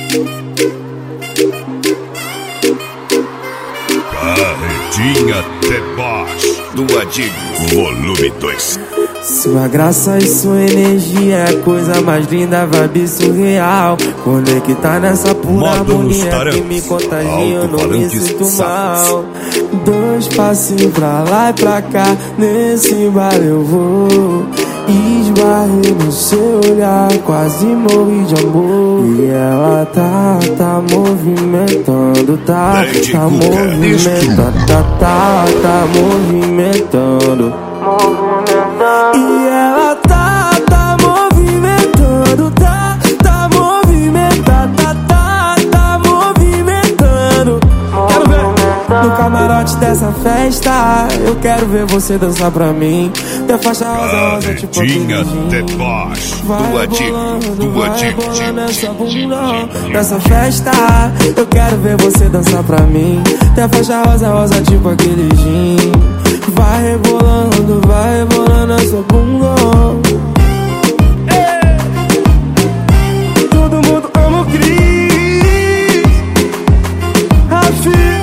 Carretinha Deboche do Adilho, volume 2. Sua graça e sua energia é a coisa mais linda, vibe surreal. Conectar nessa pura harmonia que me contagia, eu não me sinto mal. Dois passinhos pra lá e pra cá, nesse bar eu vou. Esbarrei no seu olhar, quase morri de amor. E ela tá movimentando, tá movimentando, tá movimentando. E ela tá movimentando, tá movimentando, tá movimentando. Quero ver no camarote dessa festa, eu quero ver você dançar pra mim. Tem faixa rosa, tipo Carretinha Deboche do Adilho, nessa bunda, nessa festa, eu quero ver você dançar pra mim. Tem faixa rosa, tipo aquele gin. Vai rebolando essa bunda. Todo mundo ama o Cris, Rafi.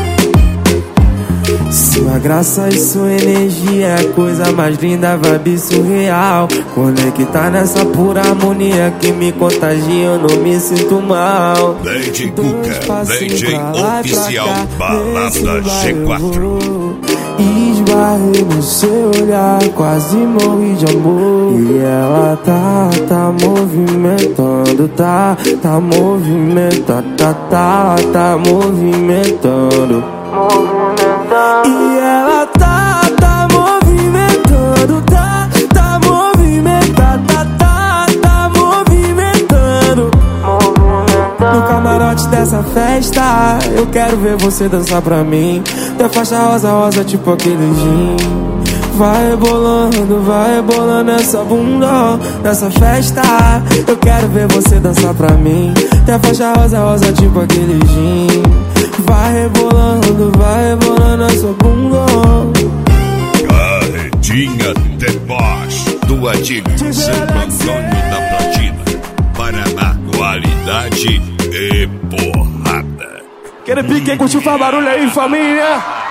Sua graça e sua energia é a coisa mais linda, vibe surreal. Conectar nessa pura harmonia que me contagia, eu não me sinto mal. Lady Cuca, DJ oficial, balada G4. Esbarrei no seu olhar, quase morri de amor. E ela tá movimentando, tá movimentando, tá movimentando. E ela tá movimentando, tá movimentando, tá movimentando. No camarote dessa festa, eu quero ver você dançar pra mim. Tem faixa rosa, tipo aquele gin. Vai rebolando essa bunda, nessa festa, eu quero ver você dançar pra mim. Tem faixa rosa, tipo aquele gin. Vai rebolando essa bunda. Carretinha Deboche do Adilho, Santo Antônio da Platina, Paraná, qualidade e porrada. Quero pique, curte, faz barulho aí, família.